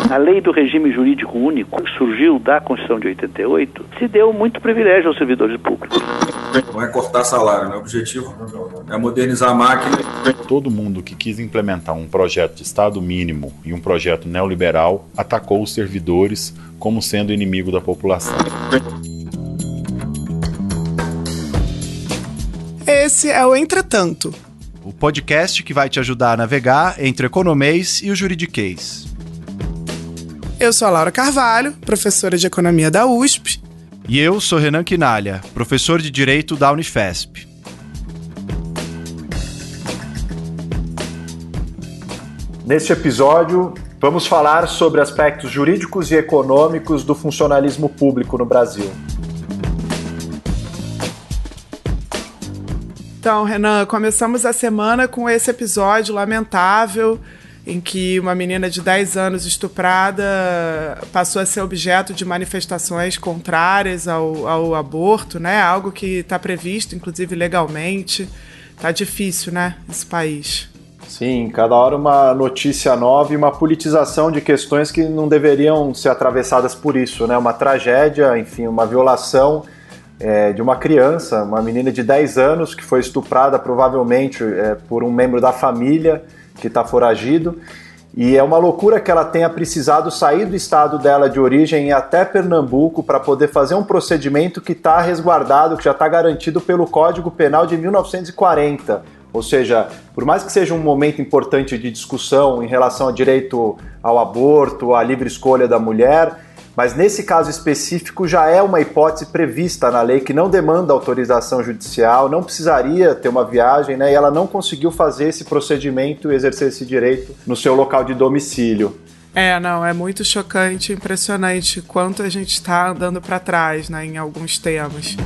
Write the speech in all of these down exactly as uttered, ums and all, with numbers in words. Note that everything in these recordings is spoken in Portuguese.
A lei do regime jurídico único, que surgiu da Constituição de oitenta e oito, se deu muito privilégio aos servidores públicos. Não é cortar salário, né? O objetivo é modernizar a máquina. Todo mundo que quis implementar um projeto de Estado mínimo e um projeto neoliberal atacou os servidores como sendo inimigo da população. Esse é o Entretanto, o podcast que vai te ajudar a navegar entre o economês e o juridiquês. Eu sou a Laura Carvalho, professora de Economia da U S P. E eu sou Renan Quinalha, professor de Direito da Unifesp. Neste episódio, vamos falar sobre aspectos jurídicos e econômicos do funcionalismo público no Brasil. Então, Renan, começamos a semana com esse episódio lamentável em que uma menina de dez anos estuprada passou a ser objeto de manifestações contrárias ao, ao aborto, né? Algo que está previsto, inclusive, legalmente. Tá difícil, né, esse país. Sim, cada hora uma notícia nova e uma politização de questões que não deveriam ser atravessadas por isso, né? Uma tragédia, enfim, uma violação é, de uma criança, uma menina de dez anos que foi estuprada provavelmente é, por um membro da família que está foragido, e é uma loucura que ela tenha precisado sair do estado dela de origem e ir até Pernambuco para poder fazer um procedimento que está resguardado, que já está garantido pelo Código Penal de mil novecentos e quarenta. Ou seja, por mais que seja um momento importante de discussão em relação ao direito ao aborto, à livre escolha da mulher, mas nesse caso específico já é uma hipótese prevista na lei que não demanda autorização judicial, não precisaria ter uma viagem, né? E ela não conseguiu fazer esse procedimento e exercer esse direito no seu local de domicílio. É, não, é muito chocante, impressionante quanto a gente está andando para trás, né, em alguns temas.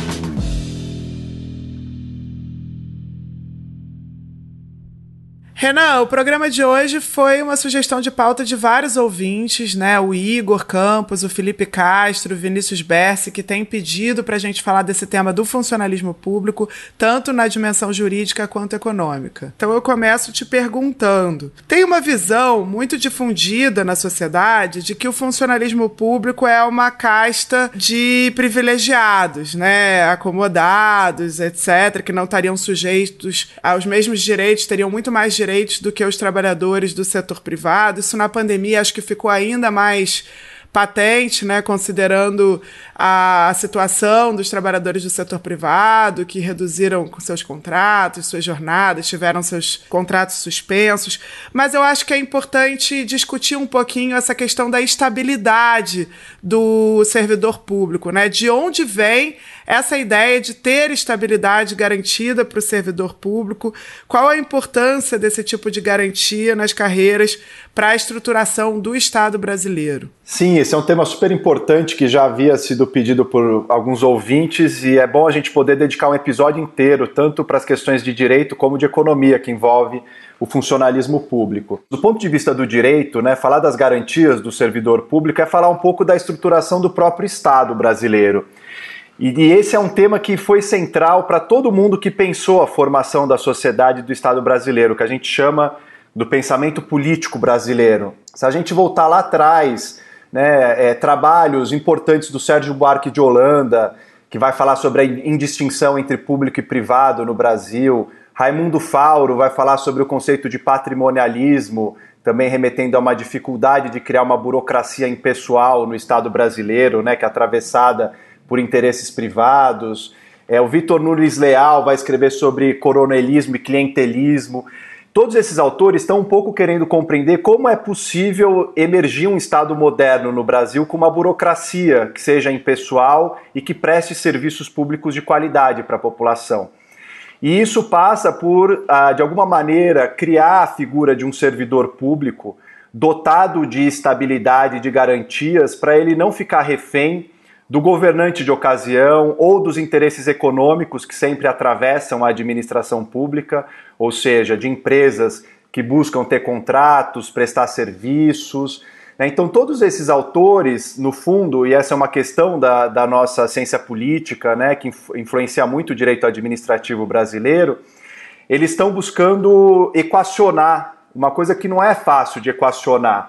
Renan, o programa de hoje foi uma sugestão de pauta de vários ouvintes, né? O Igor Campos, o Felipe Castro, o Vinícius Bersi, que tem pedido para a gente falar desse tema do funcionalismo público, tanto na dimensão jurídica quanto econômica. Então eu começo te perguntando. Tem uma visão muito difundida na sociedade de que o funcionalismo público é uma casta de privilegiados, né? Acomodados, etcétera, que não estariam sujeitos aos mesmos direitos, teriam muito mais direitos do que os trabalhadores do setor privado. Isso na pandemia acho que ficou ainda mais patente, né, considerando a situação dos trabalhadores do setor privado, que reduziram seus contratos, suas jornadas, tiveram seus contratos suspensos. Mas eu acho que é importante discutir um pouquinho essa questão da estabilidade do servidor público, né? De onde vem essa ideia de ter estabilidade garantida para o servidor público? Qual a importância desse tipo de garantia nas carreiras para a estruturação do Estado brasileiro? Sim, esse é um tema super importante que já havia sido pedido por alguns ouvintes e é bom a gente poder dedicar um episódio inteiro tanto para as questões de direito como de economia que envolve o funcionalismo público. Do ponto de vista do direito, né, falar das garantias do servidor público é falar um pouco da estruturação do próprio Estado brasileiro. E esse é um tema que foi central para todo mundo que pensou a formação da sociedade do Estado brasileiro, que a gente chama do pensamento político brasileiro. Se a gente voltar lá atrás, né, é, trabalhos importantes do Sérgio Buarque de Holanda, que vai falar sobre a indistinção entre público e privado no Brasil, Raimundo Fauro vai falar sobre o conceito de patrimonialismo, também remetendo a uma dificuldade de criar uma burocracia impessoal no Estado brasileiro, né, que é atravessada por interesses privados. É, o Vitor Nunes Leal vai escrever sobre coronelismo e clientelismo. Todos esses autores estão um pouco querendo compreender como é possível emergir um Estado moderno no Brasil com uma burocracia que seja impessoal e que preste serviços públicos de qualidade para a população. E isso passa por, de alguma maneira, criar a figura de um servidor público dotado de estabilidade e de garantias para ele não ficar refém do governante de ocasião ou dos interesses econômicos que sempre atravessam a administração pública, ou seja, de empresas que buscam ter contratos, prestar serviços. Então, todos esses autores, no fundo, e essa é uma questão da, da nossa ciência política, né, que influencia muito o direito administrativo brasileiro, eles estão buscando equacionar uma coisa que não é fácil de equacionar,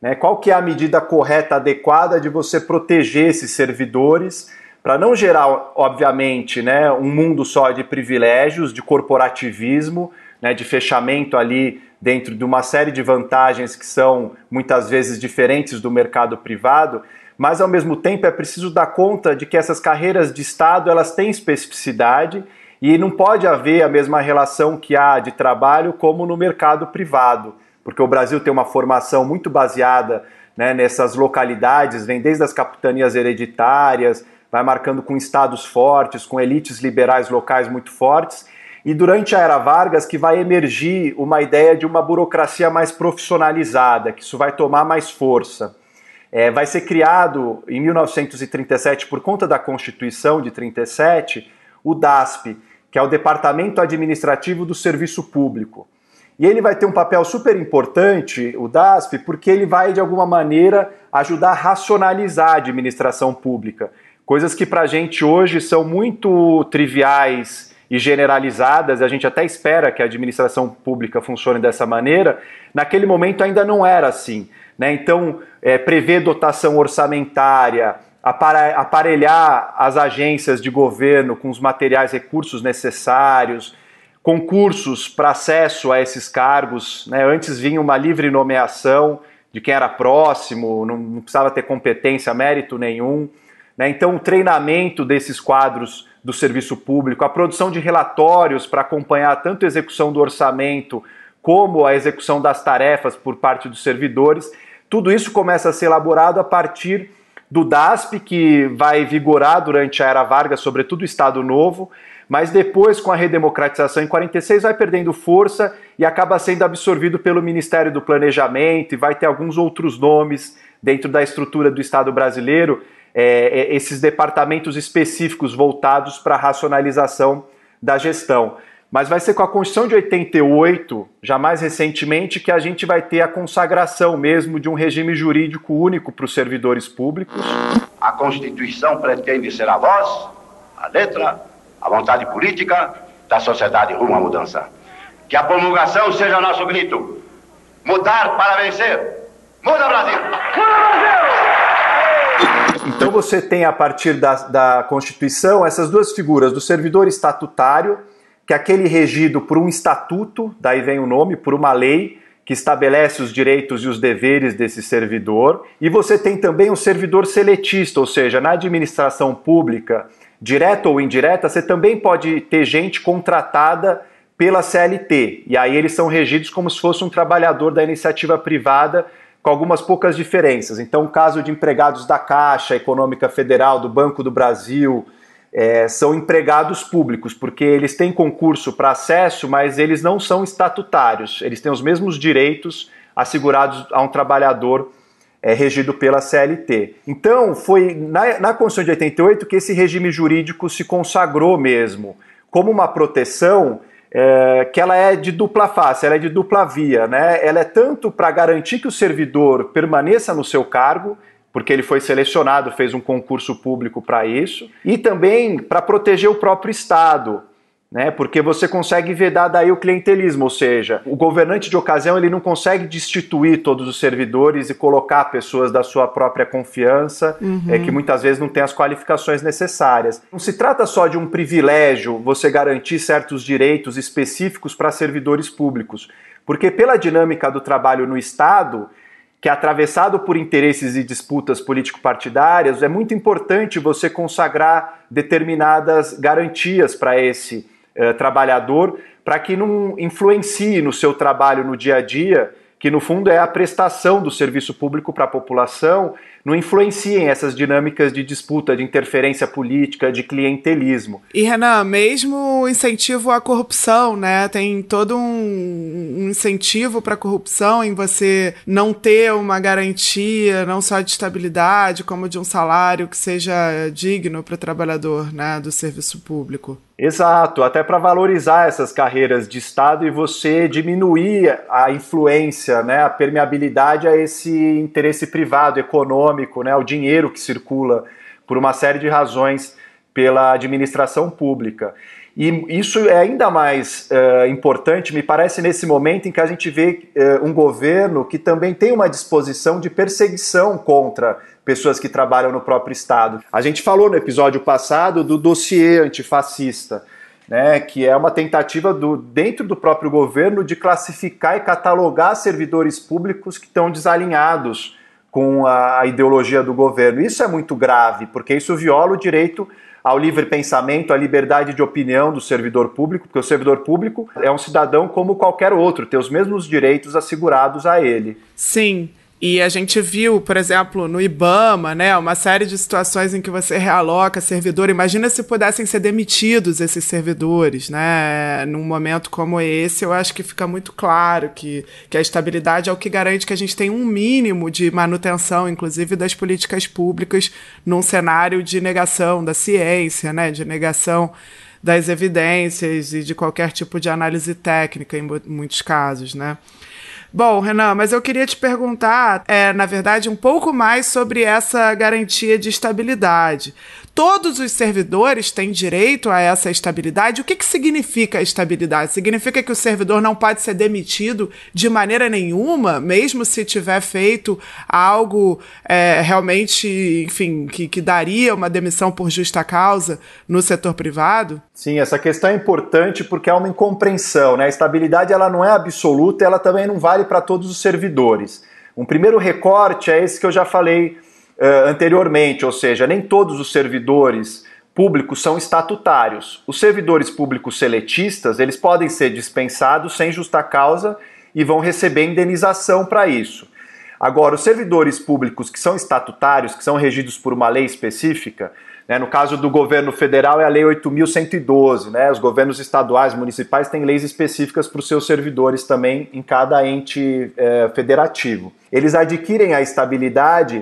né? Qual que é a medida correta, adequada de você proteger esses servidores para não gerar, obviamente, né, um mundo só de privilégios, de corporativismo, né, de fechamento ali dentro de uma série de vantagens que são muitas vezes diferentes do mercado privado, mas ao mesmo tempo é preciso dar conta de que essas carreiras de Estado elas têm especificidade e não pode haver a mesma relação que há de trabalho como no mercado privado, porque o Brasil tem uma formação muito baseada, né, nessas localidades, vem desde as capitanias hereditárias, vai marcando com estados fortes, com elites liberais locais muito fortes, e durante a Era Vargas que vai emergir uma ideia de uma burocracia mais profissionalizada, que isso vai tomar mais força. É, vai ser criado em mil novecentos e trinta e sete, por conta da Constituição de trinta e sete, o DASP, que é o Departamento Administrativo do Serviço Público. E ele vai ter um papel super importante, o DASP, porque ele vai, de alguma maneira, ajudar a racionalizar a administração pública. Coisas que para a gente hoje são muito triviais e generalizadas, a gente até espera que a administração pública funcione dessa maneira, naquele momento ainda não era assim, né? Então, é, prever dotação orçamentária, aparelhar as agências de governo com os materiais, recursos necessários, concursos para acesso a esses cargos, né? Antes vinha uma livre nomeação de quem era próximo, não, não precisava ter competência, mérito nenhum, né? Então, o treinamento desses quadros do serviço público, a produção de relatórios para acompanhar tanto a execução do orçamento como a execução das tarefas por parte dos servidores, tudo isso começa a ser elaborado a partir do DASP, que vai vigorar durante a Era Vargas, sobretudo o Estado Novo, mas depois, com a redemocratização em quarenta e seis, vai perdendo força e acaba sendo absorvido pelo Ministério do Planejamento e vai ter alguns outros nomes dentro da estrutura do Estado brasileiro, É, esses departamentos específicos voltados para a racionalização da gestão. Mas vai ser com a Constituição de oitenta e oito, já mais recentemente, que a gente vai ter a consagração mesmo de um regime jurídico único para os servidores públicos. A Constituição pretende ser a voz, a letra, a vontade política da sociedade rumo à mudança. Que a promulgação seja nosso grito. Mudar para vencer. Muda, Brasil! Muda, Brasil! Então você tem, a partir da, da Constituição, essas duas figuras do servidor estatutário, que é aquele regido por um estatuto, daí vem o nome, por uma lei que estabelece os direitos e os deveres desse servidor, e você tem também o servidor seletista, ou seja, na administração pública, direta ou indireta, você também pode ter gente contratada pela C L T, e aí eles são regidos como se fosse um trabalhador da iniciativa privada, com algumas poucas diferenças. Então, o caso de empregados da Caixa Econômica Federal, do Banco do Brasil, é, são empregados públicos, porque eles têm concurso para acesso, mas eles não são estatutários. Eles têm os mesmos direitos assegurados a um trabalhador é, regido pela C L T. Então, foi na, na Constituição de oitenta e oito que esse regime jurídico se consagrou mesmo, como uma proteção É, que ela é de dupla face, ela é de dupla via, né? Ela é tanto para garantir que o servidor permaneça no seu cargo, porque ele foi selecionado, fez um concurso público para isso, e também para proteger o próprio Estado, né? Porque você consegue vedar daí o clientelismo, ou seja, o governante de ocasião ele não consegue destituir todos os servidores e colocar pessoas da sua própria confiança, uhum. é, que muitas vezes não têm as qualificações necessárias. Não se trata só de um privilégio você garantir certos direitos específicos para servidores públicos, porque pela dinâmica do trabalho no Estado, que é atravessado por interesses e disputas político-partidárias, é muito importante você consagrar determinadas garantias para esse Uh, trabalhador, para que não influencie no seu trabalho no dia a dia, que no fundo é a prestação do serviço público para a população, não influenciem essas dinâmicas de disputa, de interferência política, de clientelismo. E, Renan, mesmo o incentivo à corrupção, né? Tem todo um, um incentivo para a corrupção em você não ter uma garantia, não só de estabilidade, como de um salário que seja digno para o trabalhador, né, do serviço público. Exato, até para valorizar essas carreiras de Estado e você diminuir a influência, né, a permeabilidade a esse interesse privado, econômico, né, o dinheiro que circula por uma série de razões pela administração pública. E isso é ainda mais uh, importante, me parece, nesse momento em que a gente vê uh, um governo que também tem uma disposição de perseguição contra pessoas que trabalham no próprio Estado. A gente falou no episódio passado do dossiê antifascista, né, que é uma tentativa do, dentro do próprio governo de classificar e catalogar servidores públicos que estão desalinhados com a ideologia do governo. Isso é muito grave, porque isso viola o direito ao livre pensamento, à liberdade de opinião do servidor público, porque o servidor público é um cidadão como qualquer outro, tem os mesmos direitos assegurados a ele. Sim. E a gente viu, por exemplo, no IBAMA, né, uma série de situações em que você realoca servidor. Imagina se pudessem ser demitidos esses servidores, né? Num momento como esse, eu acho que fica muito claro que, que a estabilidade é o que garante que a gente tem um mínimo de manutenção, inclusive das políticas públicas, num cenário de negação da ciência, né, de negação das evidências e de qualquer tipo de análise técnica, em muitos casos, né? Bom, Renan, mas eu queria te perguntar, é, na verdade, um pouco mais sobre essa garantia de estabilidade. Todos os servidores têm direito a essa estabilidade? O que, que significa a estabilidade? Significa que o servidor não pode ser demitido de maneira nenhuma, mesmo se tiver feito algo é, realmente, enfim, que, que daria uma demissão por justa causa no setor privado? Sim, essa questão é importante porque há uma incompreensão, né? A estabilidade ela não é absoluta, ela também não vale para todos os servidores. Um primeiro recorte é esse que eu já falei uh, anteriormente, ou seja, nem todos os servidores públicos são estatutários. Os servidores públicos seletistas, eles podem ser dispensados sem justa causa e vão receber indenização para isso. Agora, os servidores públicos que são estatutários, que são regidos por uma lei específica, né, no caso do governo federal é a Lei oito mil cento e doze, né, os governos estaduais, municipais têm leis específicas para os seus servidores também em cada ente é, federativo. Eles adquirem a estabilidade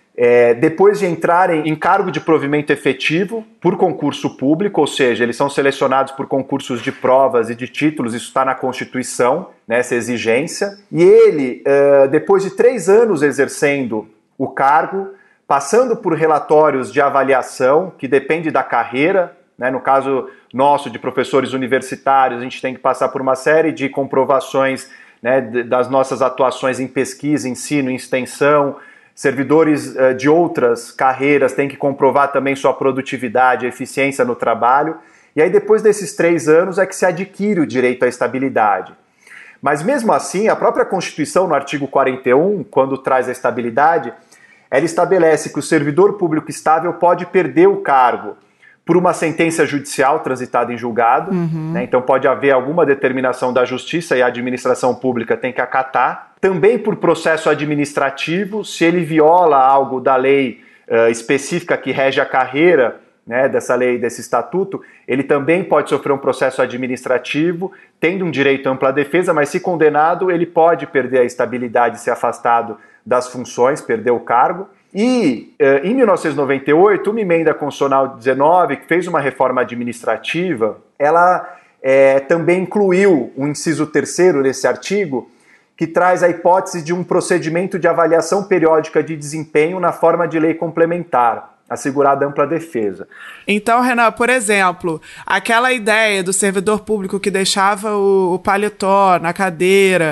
é, depois de entrarem em cargo de provimento efetivo por concurso público, ou seja, eles são selecionados por concursos de provas e de títulos, isso está na Constituição, né, essa exigência, e ele, é, depois de três anos exercendo o cargo, passando por relatórios de avaliação, que depende da carreira, né? No caso nosso de professores universitários, a gente tem que passar por uma série de comprovações, né, das nossas atuações em pesquisa, ensino, extensão. Servidores uh, de outras carreiras têm que comprovar também sua produtividade, eficiência no trabalho. E aí depois desses três anos é que se adquire o direito à estabilidade. Mas mesmo assim, a própria Constituição, no artigo quarenta e um, quando traz a estabilidade, ela estabelece que o servidor público estável pode perder o cargo por uma sentença judicial transitada em julgado, uhum. né? Então pode haver alguma determinação da justiça e a administração pública tem que acatar. Também por processo administrativo, se ele viola algo da lei uh, específica que rege a carreira, né, dessa lei, desse estatuto, ele também pode sofrer um processo administrativo, tendo um direito à ampla defesa, mas se condenado, ele pode perder a estabilidade e ser afastado das funções, perder o cargo. E, eh, em mil novecentos e noventa e oito, uma emenda constitucional dezenove, que fez uma reforma administrativa, ela eh, também incluiu um inciso terceiro nesse artigo, que traz a hipótese de um procedimento de avaliação periódica de desempenho na forma de lei complementar, assegurada ampla defesa. Então, Renan, por exemplo, aquela ideia do servidor público que deixava o, o paletó na cadeira,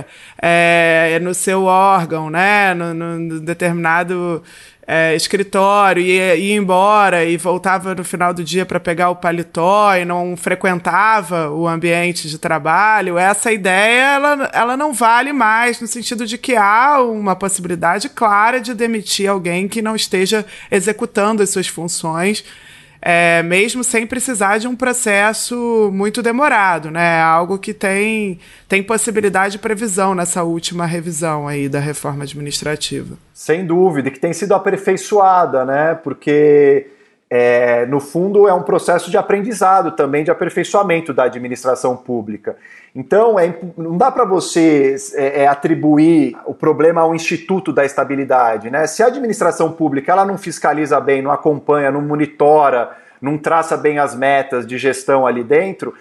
é, no seu órgão, né, no, no determinado é, escritório, e ia, ia embora e voltava no final do dia para pegar o paletó e não frequentava o ambiente de trabalho, essa ideia ela, ela não vale mais, no sentido de que há uma possibilidade clara de demitir alguém que não esteja executando as suas funções, é, mesmo sem precisar de um processo muito demorado, né? Algo que tem, tem possibilidade de previsão nessa última revisão aí da reforma administrativa. Sem dúvida, que tem sido aperfeiçoada, né? Porque, é, no fundo, é um processo de aprendizado também, de aperfeiçoamento da administração pública. Então, é, não dá para você é, é, atribuir o problema ao Instituto da Estabilidade, né? Se a administração pública ela não fiscaliza bem, não acompanha, não monitora, não traça bem as metas de gestão ali dentro,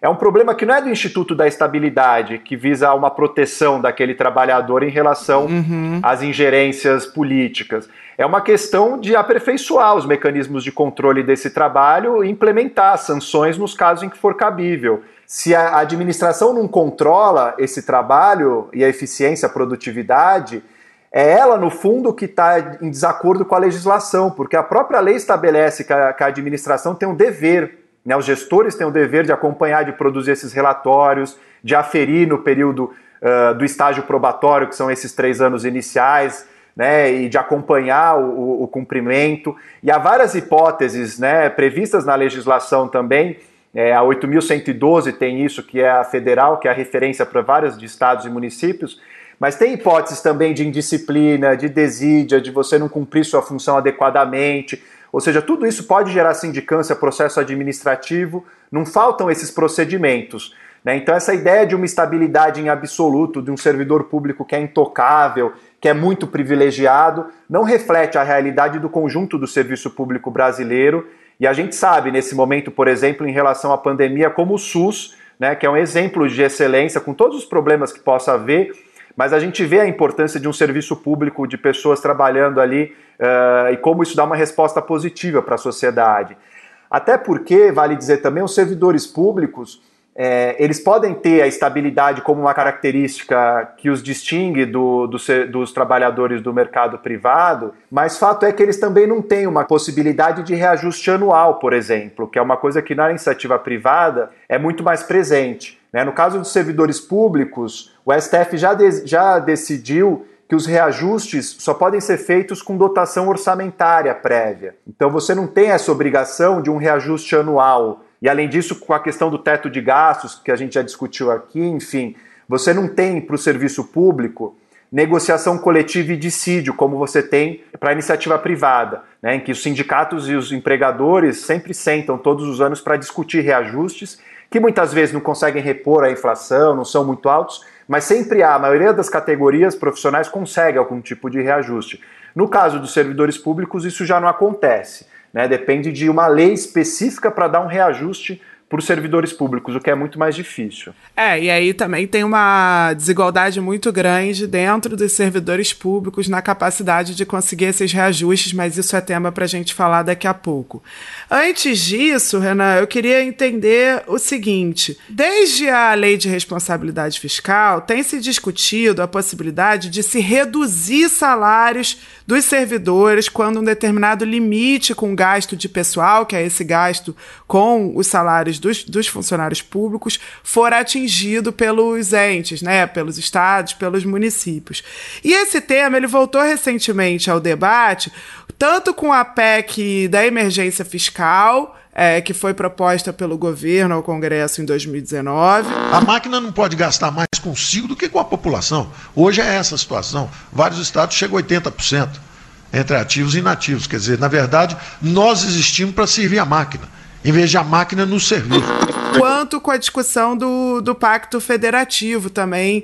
é um problema que não é do Instituto da Estabilidade, que visa uma proteção daquele trabalhador em relação uhum. às ingerências políticas. É uma questão de aperfeiçoar os mecanismos de controle desse trabalho e implementar sanções nos casos em que for cabível. Se a administração não controla esse trabalho e a eficiência, a produtividade, é ela, no fundo, que está em desacordo com a legislação, porque a própria lei estabelece que a, que a administração tem um dever, né, os gestores têm o dever de acompanhar, de produzir esses relatórios, de aferir no período uh, do estágio probatório, que são esses três anos iniciais, né, e de acompanhar o, o cumprimento. E há várias hipóteses, né, previstas na legislação também. É, a oito mil cento e doze tem isso, que é a federal, que é a referência para vários de estados e municípios, mas tem hipóteses também de indisciplina, de desídia, de você não cumprir sua função adequadamente. Ou seja, tudo isso pode gerar sindicância, processo administrativo, não faltam esses procedimentos, né? Então essa ideia de uma estabilidade em absoluto, de um servidor público que é intocável, que é muito privilegiado, não reflete a realidade do conjunto do serviço público brasileiro. E a gente sabe, nesse momento, por exemplo, em relação à pandemia, como o SUS, né, que é um exemplo de excelência, com todos os problemas que possa haver, mas a gente vê a importância de um serviço público, de pessoas trabalhando ali, uh, e como isso dá uma resposta positiva para a sociedade. Até porque, vale dizer também, os servidores públicos, é, eles podem ter a estabilidade como uma característica que os distingue do, do, dos trabalhadores do mercado privado, mas fato é que eles também não têm uma possibilidade de reajuste anual, por exemplo, que é uma coisa que na iniciativa privada é muito mais presente, né? No caso dos servidores públicos, o S T F já, de, já decidiu que os reajustes só podem ser feitos com dotação orçamentária prévia. Então você não tem essa obrigação de um reajuste anual. E além disso, com a questão do teto de gastos, que a gente já discutiu aqui, enfim, você não tem para o serviço público negociação coletiva e dissídio, como você tem para a iniciativa privada, né, em que os sindicatos e os empregadores sempre sentam todos os anos para discutir reajustes, que muitas vezes não conseguem repor a inflação, não são muito altos, mas sempre há, a maioria das categorias profissionais consegue algum tipo de reajuste. No caso dos servidores públicos, isso já não acontece. Né, depende de uma lei específica para dar um reajuste para os servidores públicos, o que é muito mais difícil. É, e aí também tem uma desigualdade muito grande dentro dos servidores públicos na capacidade de conseguir esses reajustes, mas isso é tema para a gente falar daqui a pouco. Antes disso, Renan, eu queria entender o seguinte: desde a Lei de Responsabilidade Fiscal, tem se discutido a possibilidade de se reduzir salários dos servidores quando um determinado limite com gasto de pessoal, que é esse gasto com os salários Dos, dos funcionários públicos, for atingido pelos entes, né, pelos estados, pelos municípios. E esse tema ele voltou recentemente ao debate, tanto com a P E C da emergência fiscal, é, que foi proposta pelo governo ao Congresso em dois mil e dezenove. A máquina não pode gastar mais consigo do que com a população. Hoje é essa a situação. Vários estados chegam a oitenta por cento entre ativos e inativos. Quer dizer, na verdade, nós existimos para servir a máquina, em vez de a máquina nos servir. Quanto com a discussão do, do Pacto Federativo também,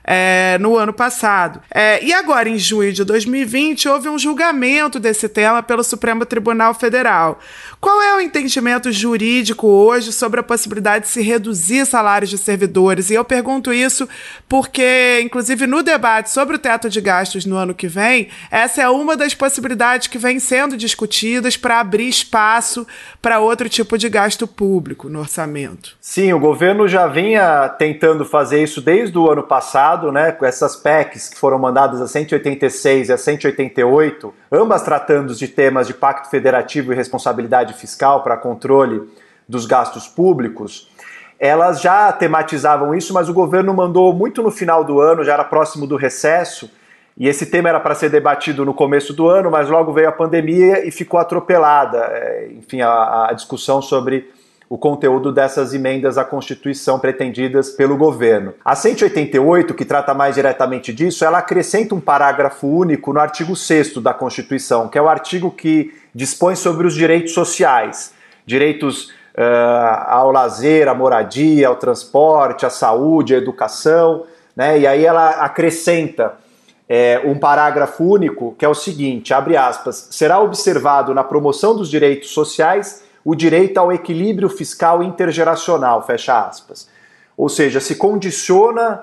é, no ano passado. É, e agora, em junho de dois mil e vinte, houve um julgamento desse tema pelo Supremo Tribunal Federal. Qual é o entendimento jurídico hoje sobre a possibilidade de se reduzir salários de servidores? E eu pergunto isso porque, inclusive, no debate sobre o teto de gastos no ano que vem, essa é uma das possibilidades que vem sendo discutidas para abrir espaço para outro tipo de gasto público no orçamento. Sim, o governo já vinha tentando fazer isso desde o ano passado, né, com essas P E Cs que foram mandadas a cento e oitenta e seis e a cento e oitenta e oito, ambas tratando de temas de pacto federativo e responsabilidade fiscal para controle dos gastos públicos. Elas já tematizavam isso, mas o governo mandou muito no final do ano, já era próximo do recesso, e esse tema era para ser debatido no começo do ano, mas logo veio a pandemia e ficou atropelada, enfim, a, a discussão sobre o conteúdo dessas emendas à Constituição pretendidas pelo governo. A cento e oitenta e oito, que trata mais diretamente disso, ela acrescenta um parágrafo único no artigo sexto da Constituição, que é o artigo que dispõe sobre os direitos sociais, direitos uh, ao lazer, à moradia, ao transporte, à saúde, à educação, né? E aí ela acrescenta é, um parágrafo único, que é o seguinte, abre aspas, será observado na promoção dos direitos sociais o direito ao equilíbrio fiscal intergeracional, fecha aspas. Ou seja, se condiciona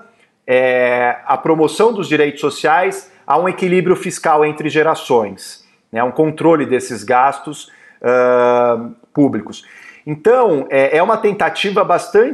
é, a promoção dos direitos sociais a um equilíbrio fiscal entre gerações, né, um controle desses gastos uh, públicos. Então, é, é uma tentativa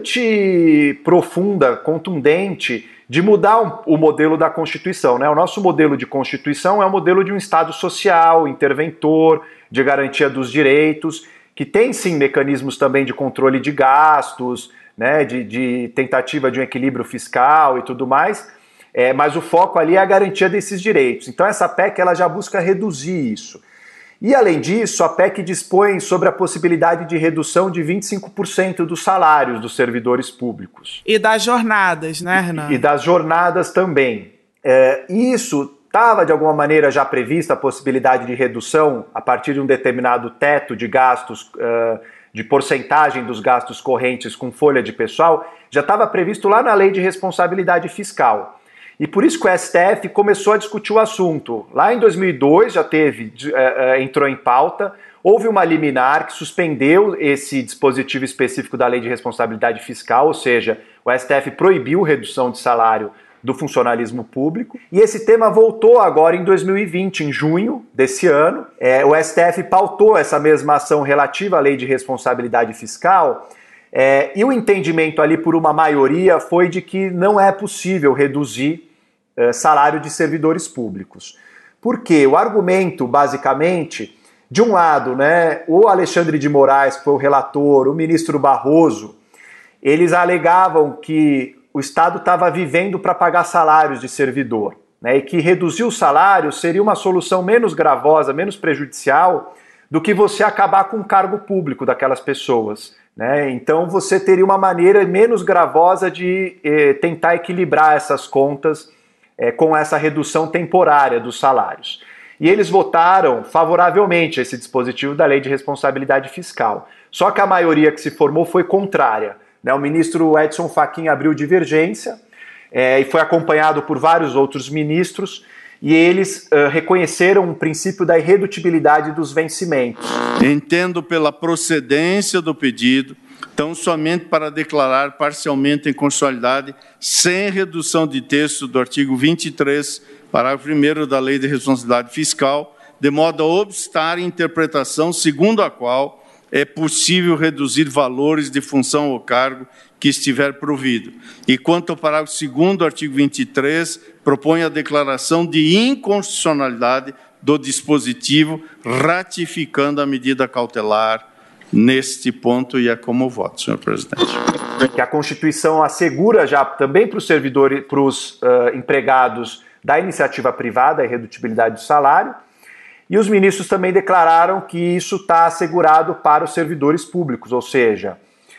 bastante profunda, contundente, de mudar um, o modelo da Constituição, né? O nosso modelo de Constituição é o modelo de um Estado social, interventor, de garantia dos direitos, que tem sim mecanismos também de controle de gastos, né, de, de tentativa de um equilíbrio fiscal e tudo mais, é, mas o foco ali é a garantia desses direitos. Então essa P E C ela já busca reduzir isso. E além disso, a P E C dispõe sobre a possibilidade de redução de vinte e cinco por cento dos salários dos servidores públicos. E das jornadas, né, Renan? E, e das jornadas também. É, isso estava, de alguma maneira, já prevista a possibilidade de redução a partir de um determinado teto de gastos, uh, de porcentagem dos gastos correntes com folha de pessoal, já estava previsto lá na Lei de Responsabilidade Fiscal. E por isso que o S T F começou a discutir o assunto. Lá em dois mil e dois já teve, uh, uh, entrou em pauta, houve uma liminar que suspendeu esse dispositivo específico da Lei de Responsabilidade Fiscal, ou seja, o S T F proibiu redução de salário do funcionalismo público, e esse tema voltou agora em dois mil e vinte, em junho desse ano. É, o S T F pautou essa mesma ação relativa à Lei de Responsabilidade Fiscal, é, e o entendimento ali por uma maioria foi de que não é possível reduzir é, salário de servidores públicos. Por quê? O argumento, basicamente, de um lado, né, o Alexandre de Moraes, que foi o relator, o ministro Barroso, eles alegavam que o Estado estava vivendo para pagar salários de servidor, né, e que reduzir o salário seria uma solução menos gravosa, menos prejudicial do que você acabar com o cargo público daquelas pessoas, né? Então você teria uma maneira menos gravosa de eh, tentar equilibrar essas contas eh, com essa redução temporária dos salários. E eles votaram favoravelmente a esse dispositivo da Lei de Responsabilidade Fiscal. Só que a maioria que se formou foi contrária. O ministro Edson Fachin abriu divergência é, e foi acompanhado por vários outros ministros, e eles uh, reconheceram o princípio da irredutibilidade dos vencimentos. Entendo pela procedência do pedido, tão somente para declarar parcialmente inconstitucionalidade, sem redução de texto do artigo vinte e três, parágrafo primeiro da Lei de Responsabilidade Fiscal, de modo a obstar a interpretação segundo a qual é possível reduzir valores de função ou cargo que estiver provido. E quanto ao parágrafo segundo do artigo vinte e três, propõe a declaração de inconstitucionalidade do dispositivo, ratificando a medida cautelar neste ponto, e é como voto, senhor presidente. Que a Constituição assegura já também para os servidores, para os uh, empregados da iniciativa privada, a irredutibilidade do salário. E os ministros também declararam que isso está assegurado para os servidores públicos, ou seja,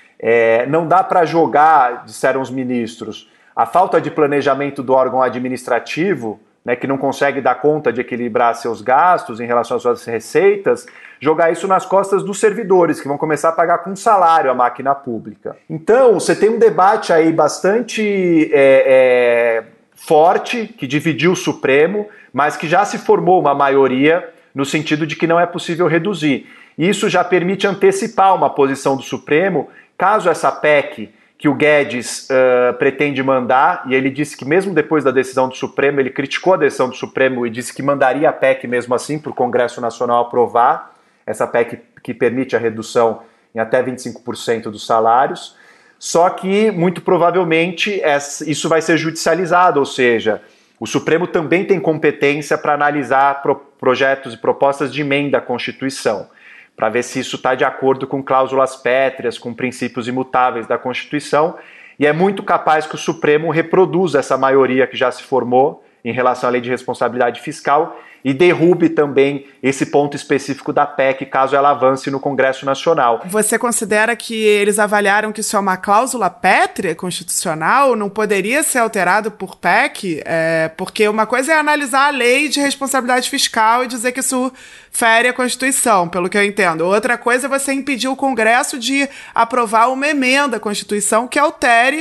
é, não dá para jogar, disseram os ministros, a falta de planejamento do órgão administrativo, né, que não consegue dar conta de equilibrar seus gastos em relação às suas receitas, jogar isso nas costas dos servidores, que vão começar a pagar com salário a máquina pública. Então, você tem um debate aí bastante é, é, forte, que dividiu o Supremo, mas que já se formou uma maioria no sentido de que não é possível reduzir. Isso já permite antecipar uma posição do Supremo, caso essa P E C que o Guedes uh, pretende mandar, e ele disse que mesmo depois da decisão do Supremo, ele criticou a decisão do Supremo e disse que mandaria a P E C mesmo assim para o Congresso Nacional aprovar, essa P E C que permite a redução em até vinte e cinco por cento dos salários, só que muito provavelmente isso vai ser judicializado, ou seja, o Supremo também tem competência para analisar pro projetos e propostas de emenda à Constituição, para ver se isso está de acordo com cláusulas pétreas, com princípios imutáveis da Constituição, e é muito capaz que o Supremo reproduza essa maioria que já se formou em relação à Lei de Responsabilidade Fiscal e derrube também esse ponto específico da P E C, caso ela avance no Congresso Nacional. Você considera que eles avaliaram que isso é uma cláusula pétrea constitucional? Não poderia ser alterado por P E C? É, porque uma coisa é analisar a Lei de Responsabilidade Fiscal e dizer que isso fere a Constituição, pelo que eu entendo. Outra coisa é você impedir o Congresso de aprovar uma emenda à Constituição que altere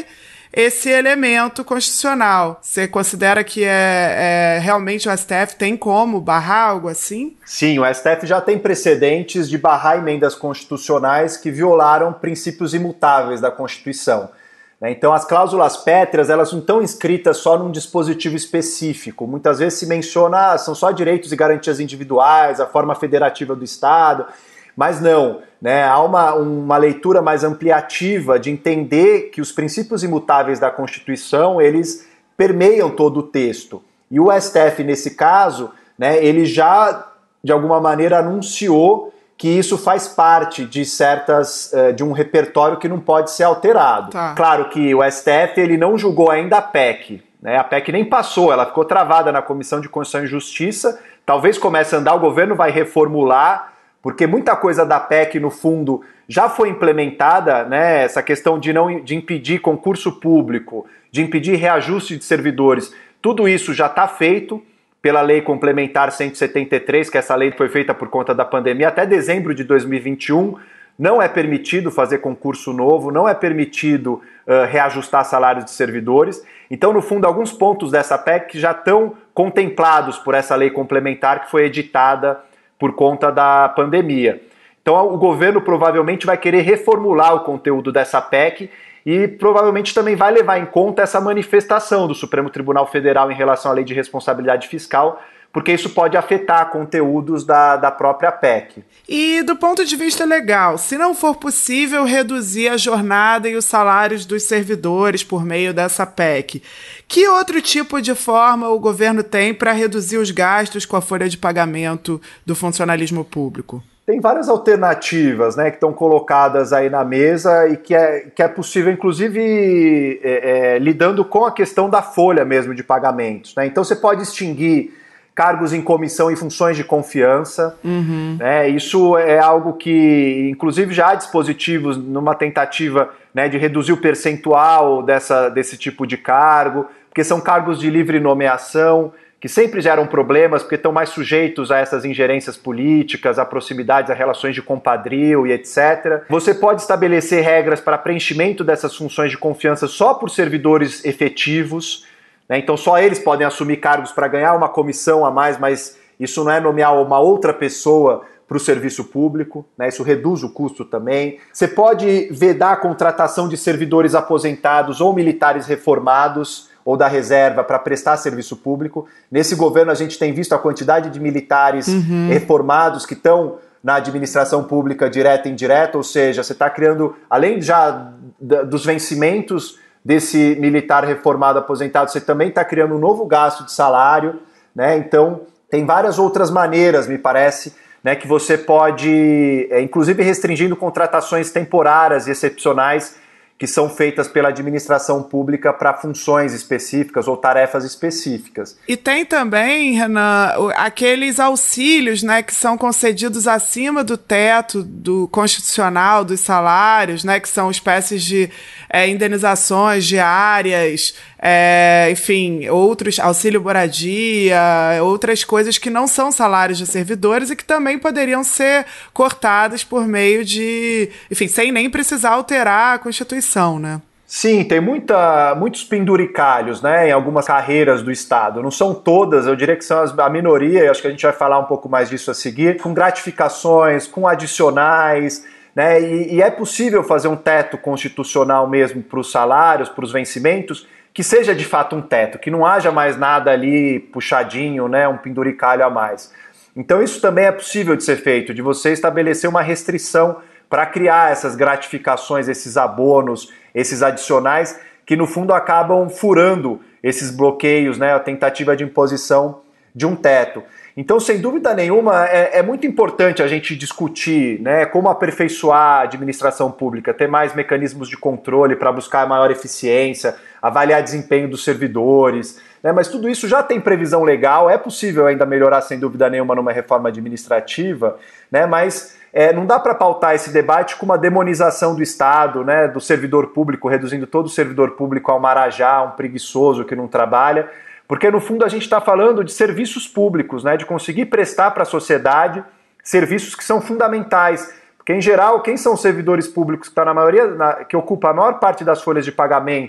esse elemento constitucional. Você considera que é, é, realmente o S T F tem como barrar algo assim? Sim, o S T F já tem precedentes de barrar emendas constitucionais que violaram princípios imutáveis da Constituição. Então, as cláusulas pétreas, elas não estão inscritas só num dispositivo específico. Muitas vezes se menciona, são só direitos e garantias individuais, a forma federativa do Estado, mas não, né? Há uma, uma leitura mais ampliativa de entender que os princípios imutáveis da Constituição, eles permeiam todo o texto. E o S T F, nesse caso, né, ele já, de alguma maneira, anunciou que isso faz parte de certas uh, de um repertório que não pode ser alterado. Tá. Claro que o S T F ele não julgou ainda a P E C, né? A P E C nem passou, ela ficou travada na Comissão de Constituição e Justiça, talvez comece a andar, o governo vai reformular, porque muita coisa da P E C, no fundo, já foi implementada, né? Essa questão de, não, de impedir concurso público, de impedir reajuste de servidores, tudo isso já está feito pela Lei Complementar cento e setenta e três, que essa lei foi feita por conta da pandemia, até dezembro de dois mil e vinte e um, não é permitido fazer concurso novo, não é permitido uh, reajustar salários de servidores. Então, no fundo, alguns pontos dessa P E C já estão contemplados por essa lei complementar que foi editada por conta da pandemia. Então, o governo provavelmente vai querer reformular o conteúdo dessa P E C e provavelmente também vai levar em conta essa manifestação do Supremo Tribunal Federal em relação à Lei de Responsabilidade Fiscal, porque isso pode afetar conteúdos da, da própria P E C. E do ponto de vista legal, se não for possível reduzir a jornada e os salários dos servidores por meio dessa P E C, que outro tipo de forma o governo tem para reduzir os gastos com a folha de pagamento do funcionalismo público? Tem várias alternativas, né, que estão colocadas aí na mesa e que é, que é possível, inclusive, é, é, lidando com a questão da folha mesmo de pagamentos, né? Então você pode extinguir cargos em comissão e funções de confiança, uhum. né? Isso é algo que, inclusive, já há dispositivos numa tentativa, né, de reduzir o percentual dessa, desse tipo de cargo, porque são cargos de livre nomeação, que sempre geram problemas, porque estão mais sujeitos a essas ingerências políticas, a proximidades, a relações de compadrio e etcétera. Você pode estabelecer regras para preenchimento dessas funções de confiança só por servidores efetivos, né? Então só eles podem assumir cargos para ganhar uma comissão a mais, mas isso não é nomear uma outra pessoa para o serviço público, né? Isso reduz o custo também. Você pode vedar a contratação de servidores aposentados ou militares reformados, ou da reserva para prestar serviço público. Nesse governo a gente tem visto a quantidade de militares uhum. reformados que estão na administração pública direta e indireta, ou seja, você está criando, além já dos vencimentos desse militar reformado aposentado, você também está criando um novo gasto de salário, né? Então tem várias outras maneiras, me parece, né, que você pode, é, inclusive restringindo contratações temporárias e excepcionais que são feitas pela administração pública para funções específicas ou tarefas específicas. E tem também, Renan, aqueles auxílios, né, que são concedidos acima do teto do constitucional dos salários, né, que são espécies de é, indenizações diárias, é, enfim, outros, auxílio moradia, outras coisas que não são salários de servidores e que também poderiam ser cortadas por meio de, enfim, sem nem precisar alterar a Constituição, né? Sim, tem muita, muitos penduricalhos, né, em algumas carreiras do Estado. Não são todas, eu diria que são as, a minoria, e acho que a gente vai falar um pouco mais disso a seguir, com gratificações, com adicionais, né, e, e é possível fazer um teto constitucional mesmo para os salários, para os vencimentos, que seja de fato um teto, que não haja mais nada ali puxadinho, né, um penduricalho a mais. Então isso também é possível de ser feito, de você estabelecer uma restrição para criar essas gratificações, esses abonos, esses adicionais, que no fundo acabam furando esses bloqueios, né, a tentativa de imposição de um teto. Então, sem dúvida nenhuma, é, é muito importante a gente discutir, né, como aperfeiçoar a administração pública, ter mais mecanismos de controle para buscar maior eficiência, avaliar desempenho dos servidores, né, mas tudo isso já tem previsão legal, é possível ainda melhorar, sem dúvida nenhuma, numa reforma administrativa, né, mas é, não dá para pautar esse debate com uma demonização do Estado, né, do servidor público, reduzindo todo o servidor público ao marajá, um preguiçoso que não trabalha, porque no fundo a gente está falando de serviços públicos, né, de conseguir prestar para a sociedade serviços que são fundamentais, porque em geral quem são os servidores públicos que, tá na maioria, na, que ocupam a maior parte das folhas de pagamento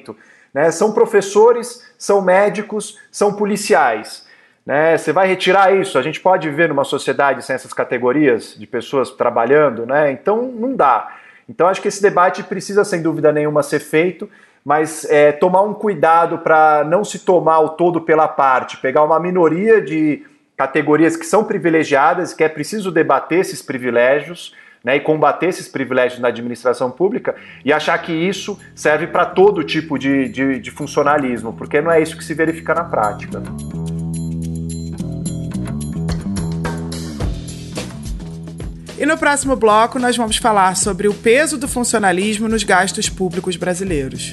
né? São professores, são médicos, são policiais. Né? Você vai retirar isso? A gente pode viver numa sociedade sem essas categorias de pessoas trabalhando? Né? Então não dá. Então acho que esse debate precisa, sem dúvida nenhuma, ser feito, mas é, tomar um cuidado para não se tomar o todo pela parte, pegar uma minoria de categorias que são privilegiadas, que é preciso debater esses privilégios, né, e combater esses privilégios na administração pública e achar que isso serve para todo tipo de, de, de funcionalismo, porque não é isso que se verifica na prática. E no próximo bloco nós vamos falar sobre o peso do funcionalismo nos gastos públicos brasileiros.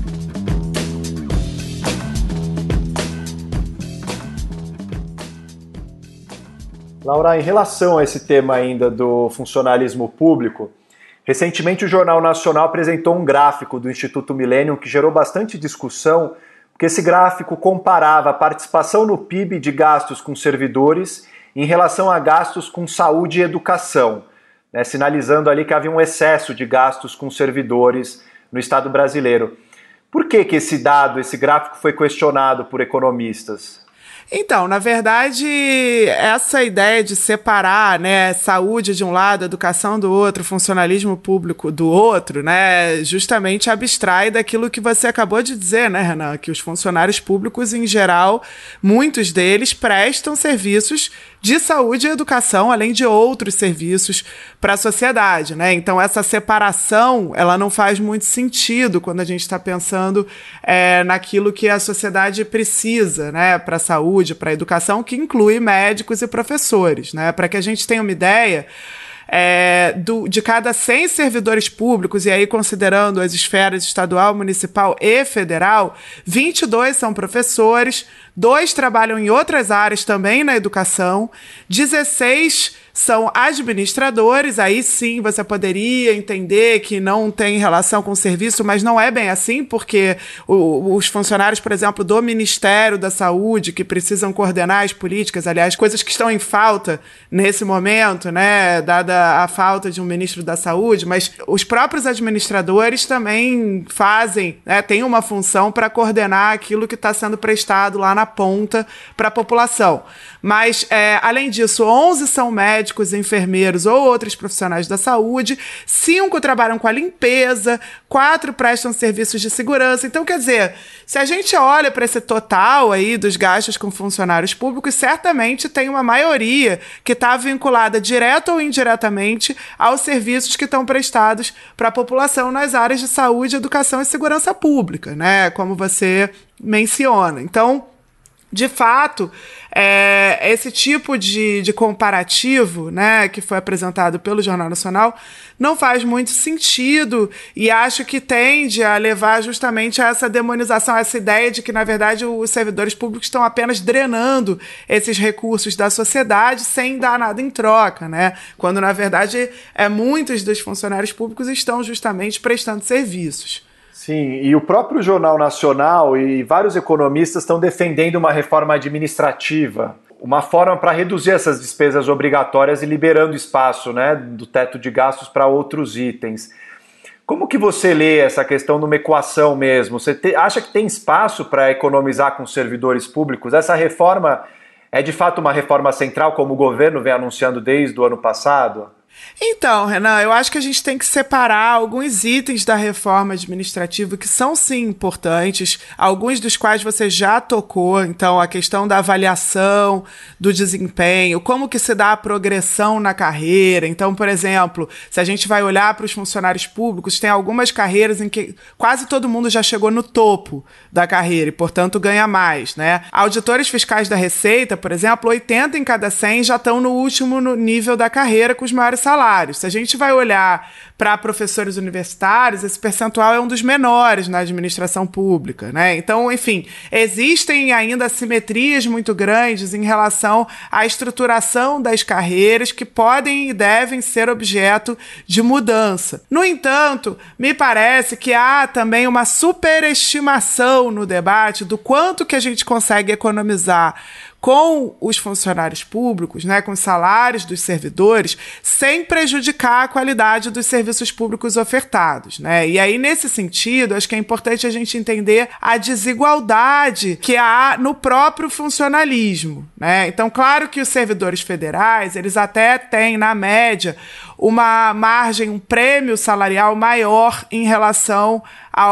Laura, em relação a esse tema ainda do funcionalismo público, recentemente o Jornal Nacional apresentou um gráfico do Instituto Millennium que gerou bastante discussão, porque esse gráfico comparava a participação no P I B de gastos com servidores em relação a gastos com saúde e educação, né, sinalizando ali que havia um excesso de gastos com servidores no Estado brasileiro. Por que que esse dado, esse gráfico foi questionado por economistas? Então, na verdade, essa ideia de separar, né, saúde de um lado, educação do outro, funcionalismo público do outro, né, justamente abstrai daquilo que você acabou de dizer, né, Renan, que os funcionários públicos, em geral, muitos deles prestam serviços de saúde e educação, além de outros serviços para a sociedade, né? Então, essa separação, ela não faz muito sentido quando a gente está pensando é, naquilo que a sociedade precisa, né, para a saúde, para a educação, que inclui médicos e professores, né? Para que a gente tenha uma ideia, É, do, de cada cem servidores públicos, e aí considerando as esferas estadual, municipal e federal, vinte e dois são professores, dois trabalham em outras áreas também na educação, dezesseis são administradores, aí sim você poderia entender que não tem relação com o serviço, mas não é bem assim, porque o, os funcionários, por exemplo, do Ministério da Saúde, que precisam coordenar as políticas, aliás, coisas que estão em falta nesse momento, né, dada a falta de um ministro da Saúde, mas os próprios administradores também fazem, né, têm uma função para coordenar aquilo que está sendo prestado lá na ponta para a população. Mas, é, além disso, onze são médicos, médicos, enfermeiros ou outros profissionais da saúde, cinco trabalham com a limpeza, quatro prestam serviços de segurança. Então, quer dizer, se a gente olha para esse total aí dos gastos com funcionários públicos, certamente tem uma maioria que está vinculada direta ou indiretamente aos serviços que estão prestados para a população nas áreas de saúde, educação e segurança pública, né? Como você menciona. Então, de fato, é, esse tipo de, de comparativo, né, que foi apresentado pelo Jornal Nacional não faz muito sentido e acho que tende a levar justamente a essa demonização, a essa ideia de que, na verdade, os servidores públicos estão apenas drenando esses recursos da sociedade sem dar nada em troca, né? Quando, na verdade, é, muitos dos funcionários públicos estão justamente prestando serviços. Sim, e o próprio Jornal Nacional e vários economistas estão defendendo uma reforma administrativa, uma forma para reduzir essas despesas obrigatórias e liberando espaço, né, do teto de gastos para outros itens. Como que você lê essa questão numa equação mesmo? Você te, acha que tem espaço para economizar com servidores públicos? Essa reforma é de fato uma reforma central, como o governo vem anunciando desde o ano passado? Então, Renan, eu acho que a gente tem que separar alguns itens da reforma administrativa que são, sim, importantes, alguns dos quais você já tocou. Então, a questão da avaliação do desempenho, como que se dá a progressão na carreira. Então, por exemplo, se a gente vai olhar para os funcionários públicos, tem algumas carreiras em que quase todo mundo já chegou no topo da carreira e, portanto, ganha mais, né? Auditores fiscais da Receita, por exemplo, oitenta em cada cem já estão no último nível da carreira com os maiores salários. Se a gente vai olhar para professores universitários, esse percentual é um dos menores na administração pública, né? Então, enfim, existem ainda assimetrias muito grandes em relação à estruturação das carreiras que podem e devem ser objeto de mudança. No entanto, me parece que há também uma superestimação no debate do quanto que a gente consegue economizar com os funcionários públicos, né, com os salários dos servidores, sem prejudicar a qualidade dos serviços serviços públicos ofertados, né? E aí, nesse sentido, acho que é importante a gente entender a desigualdade que há no próprio funcionalismo, né? Então, claro que os servidores federais, eles até têm, na média, uma margem, um prêmio salarial maior em relação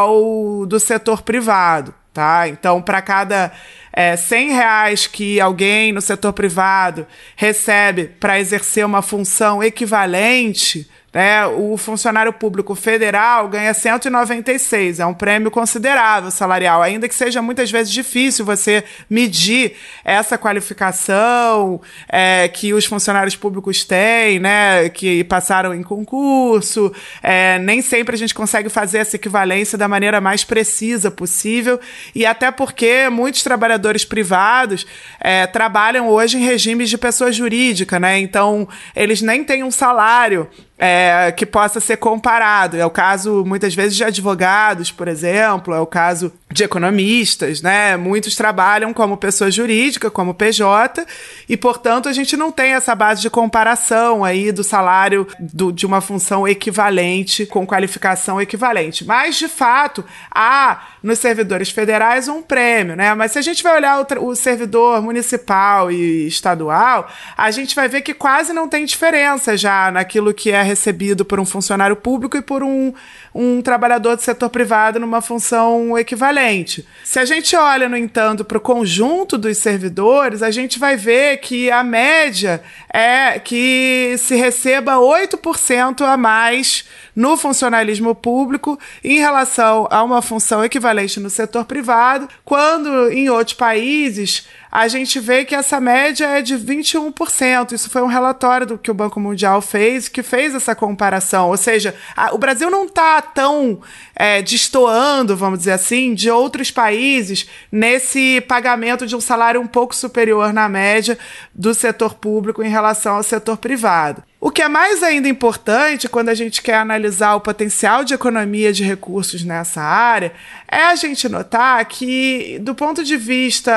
ao do setor privado, tá? Então, para cada é, cem reais que alguém no setor privado recebe para exercer uma função equivalente, né, o funcionário público federal ganha cento e noventa e seis, é um prêmio considerável salarial, ainda que seja muitas vezes difícil você medir essa qualificação é, que os funcionários públicos têm, né, que passaram em concurso, é, nem sempre a gente consegue fazer essa equivalência da maneira mais precisa possível, e até porque muitos trabalhadores privados é, trabalham hoje em regimes de pessoa jurídica, né, então eles nem têm um salário É, que possa ser comparado. É o caso, muitas vezes, de advogados, por exemplo, é o caso de economistas, né? Muitos trabalham como pessoa jurídica, como P J, e, portanto, a gente não tem essa base de comparação aí do salário do, de uma função equivalente, com qualificação equivalente. Mas, de fato, há nos servidores federais um prêmio, né? Mas se a gente vai olhar o, o servidor municipal e estadual, a gente vai ver que quase não tem diferença já naquilo que é recebido por um funcionário público e por um, um trabalhador do setor privado numa função equivalente. Se a gente olha, no entanto, para o conjunto dos servidores, a gente vai ver que a média é que se receba oito por cento a mais no funcionalismo público em relação a uma função equivalente no setor privado, quando em outros países a gente vê que essa média é de vinte e um por cento. Isso foi um relatório do que o Banco Mundial fez, que fez essa comparação. Ou seja, a, o Brasil não está tão é, destoando, vamos dizer assim, de outros países nesse pagamento de um salário um pouco superior na média do setor público em relação ao setor privado. O que é mais ainda importante quando a gente quer analisar o potencial de economia de recursos nessa área é a gente notar que, do ponto de vista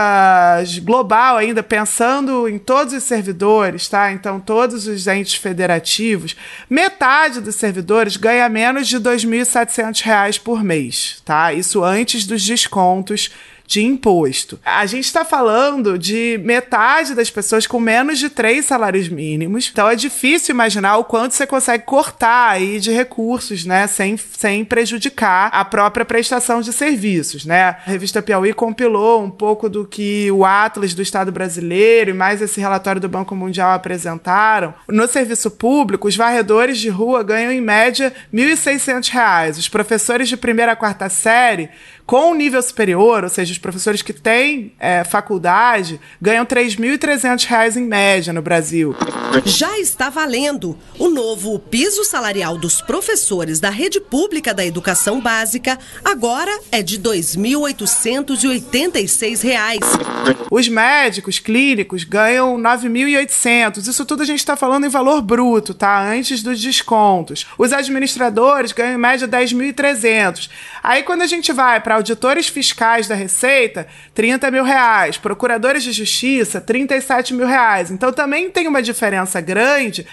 global ainda, pensando em todos os servidores, tá? Então todos os entes federativos, metade dos servidores ganha menos de dois mil e setecentos reais por mês, tá? Isso antes dos descontos de imposto. A gente está falando de metade das pessoas com menos de três salários mínimos, então é difícil imaginar o quanto você consegue cortar aí de recursos, né, sem, sem prejudicar a própria prestação de serviços, né? A revista Piauí compilou um pouco do que o Atlas do Estado Brasileiro e mais esse relatório do Banco Mundial apresentaram. No serviço público, os varredores de rua ganham em média mil e seiscentos reais. Os professores de primeira a quarta série com nível superior, ou seja, os professores que têm é, faculdade, ganham três mil e trezentos reais em média no Brasil. Já está valendo. O novo piso salarial dos professores da rede pública da educação básica agora é de dois mil oitocentos e oitenta e seis reais. Os médicos clínicos ganham nove mil e oitocentos. Isso tudo a gente está falando em valor bruto, tá? Antes dos descontos. Os administradores ganham em média dez mil e trezentos. Aí quando a gente vai para auditores fiscais da Receita, trinta mil reais. Procuradores de Justiça, trinta e sete mil reais. Então também tem uma diferença grande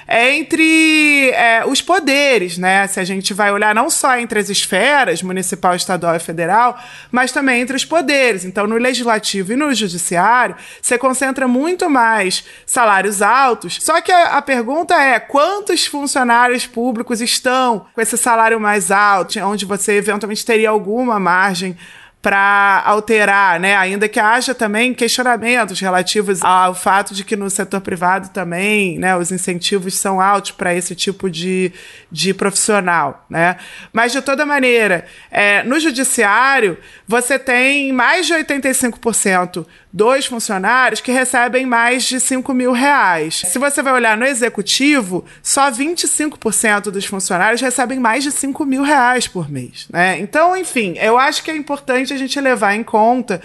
entre é, os poderes, né? Se a gente vai olhar não só entre as esferas, municipal, estadual e federal, mas também entre os poderes. Então no legislativo e no judiciário, você concentra muito mais salários altos. Só que a, a pergunta é, quantos funcionários públicos estão com esse salário mais alto, onde você eventualmente teria alguma margem para alterar, né? Ainda que haja também questionamentos relativos ao fato de que no setor privado também, né, os incentivos são altos para esse tipo de, de profissional, né? Mas, de toda maneira, é, no judiciário, você tem mais de oitenta e cinco por cento dos funcionários que recebem mais de cinco mil reais. Se você vai olhar no executivo, só vinte e cinco por cento dos funcionários recebem mais de cinco mil reais por mês, né? Então, enfim, eu acho que é importante a gente levar em conta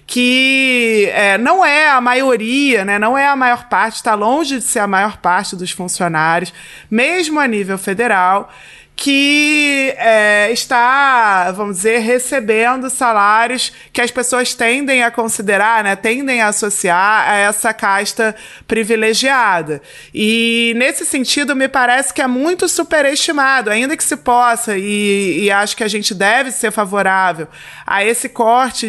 que é, não é a maioria, né, não é a maior parte, está longe de ser a maior parte dos funcionários, mesmo a nível federal, que é, está, vamos dizer, recebendo salários que as pessoas tendem a considerar, né, tendem a associar a essa casta privilegiada. E, nesse sentido, me parece que é muito superestimado, ainda que se possa, e, e acho que a gente deve ser favorável a esse corte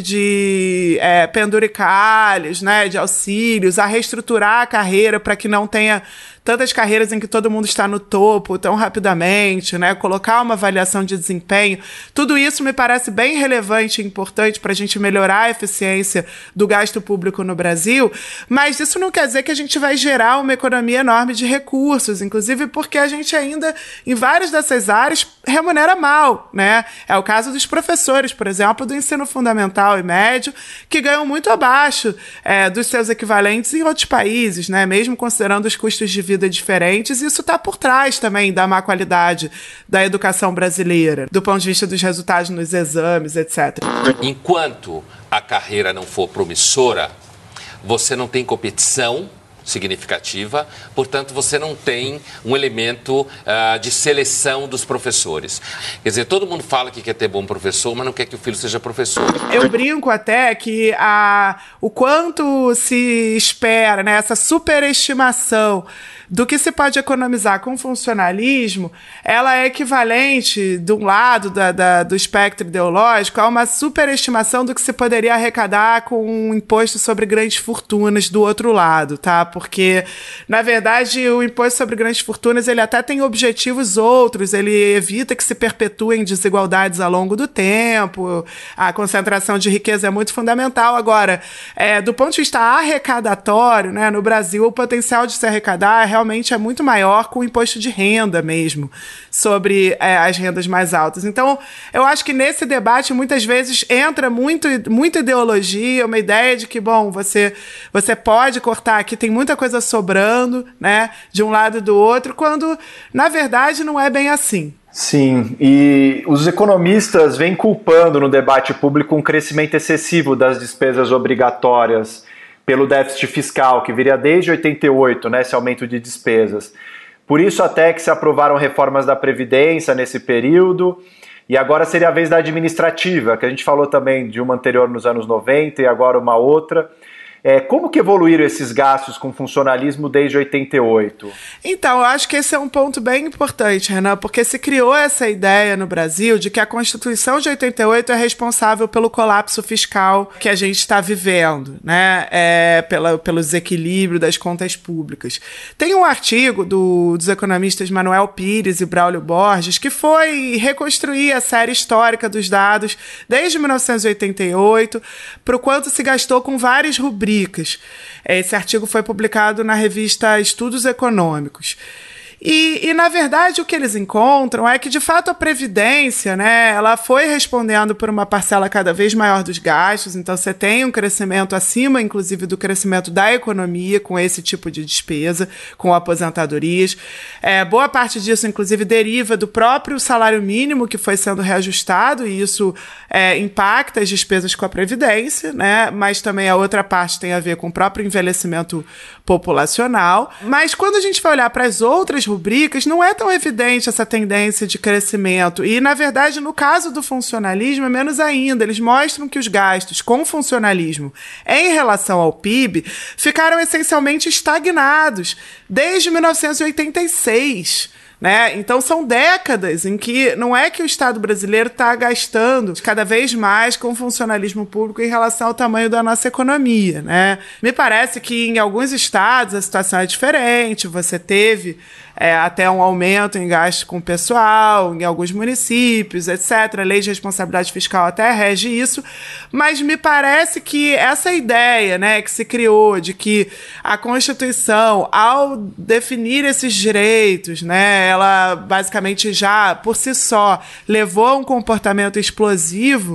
de é, penduricalhos, né, de auxílios, a reestruturar a carreira para que não tenha tantas carreiras em que todo mundo está no topo tão rapidamente, né? Colocar uma avaliação de desempenho. Tudo isso me parece bem relevante e importante para a gente melhorar a eficiência do gasto público no Brasil, mas isso não quer dizer que a gente vai gerar uma economia enorme de recursos, inclusive porque a gente ainda, em várias dessas áreas, remunera mal, né? É o caso dos professores, por exemplo, do ensino fundamental e médio, que ganham muito abaixo é, dos seus equivalentes em outros países, né? Mesmo considerando os custos de vida diferentes, isso está por trás também da má qualidade da educação brasileira, do ponto de vista dos resultados nos exames, etcétera. Enquanto a carreira não for promissora, você não tem competição significativa, portanto você não tem um elemento uh, de seleção dos professores. Quer dizer, todo mundo fala que quer ter bom professor, mas não quer que o filho seja professor. Eu brinco até que a, o quanto se espera, né, essa superestimação do que se pode economizar com funcionalismo, ela é equivalente, de um lado da, da, do espectro ideológico, a uma superestimação do que se poderia arrecadar com um imposto sobre grandes fortunas do outro lado, tá? Porque, na verdade, o imposto sobre grandes fortunas, ele até tem objetivos outros, ele evita que se perpetuem desigualdades ao longo do tempo, a concentração de riqueza é muito fundamental. Agora, é, do ponto de vista arrecadatório, né, no Brasil, o potencial de se arrecadar realmente é muito maior com o imposto de renda mesmo, sobre é, as rendas mais altas. Então, eu acho que nesse debate, muitas vezes, entra muito, muita ideologia, uma ideia de que, bom, você, você pode cortar aqui, tem muita coisa sobrando, né, de um lado e do outro, quando, na verdade, não é bem assim. Sim, e os economistas vêm culpando no debate público um crescimento excessivo das despesas obrigatórias pelo déficit fiscal, que viria desde oitenta e oito, né, esse aumento de despesas. Por isso até que se aprovaram reformas da Previdência nesse período, e agora seria a vez da administrativa, que a gente falou também de uma anterior nos anos noventa e agora uma outra. É, como que evoluíram esses gastos com funcionalismo desde oitenta e oito? Então, eu acho que esse é um ponto bem importante, Renan, porque se criou essa ideia no Brasil de que a Constituição de oitenta e oito é responsável pelo colapso fiscal que a gente está vivendo, né? É, pela, pelo desequilíbrio das contas públicas. Tem um artigo do, dos economistas Manuel Pires e Braulio Borges que foi reconstruir a série histórica dos dados desde mil novecentos e oitenta e oito para o quanto se gastou com várias rubricas. Esse artigo foi publicado na revista Estudos Econômicos. E, e, na verdade, o que eles encontram é que, de fato, a Previdência, né, ela foi respondendo por uma parcela cada vez maior dos gastos, então você tem um crescimento acima, inclusive, do crescimento da economia com esse tipo de despesa, com aposentadorias. É, boa parte disso, inclusive, deriva do próprio salário mínimo que foi sendo reajustado, e isso é, impacta as despesas com a Previdência, né, mas também a outra parte tem a ver com o próprio envelhecimento populacional. Mas quando a gente vai olhar para as outras rubricas, não é tão evidente essa tendência de crescimento. E, na verdade, no caso do funcionalismo, é menos ainda. Eles mostram que os gastos com funcionalismo em relação ao P I B ficaram essencialmente estagnados desde mil novecentos e oitenta e seis. Né? Então são décadas em que não é que o Estado brasileiro está gastando cada vez mais com funcionalismo público em relação ao tamanho da nossa economia, né? Me parece que em alguns estados a situação é diferente, você teve é, até um aumento em gastos com pessoal, em alguns municípios, etcétera. A lei de responsabilidade fiscal até rege isso, mas me parece que essa ideia, né, que se criou de que a Constituição, ao definir esses direitos, né, ela basicamente já, por si só, levou a um comportamento explosivo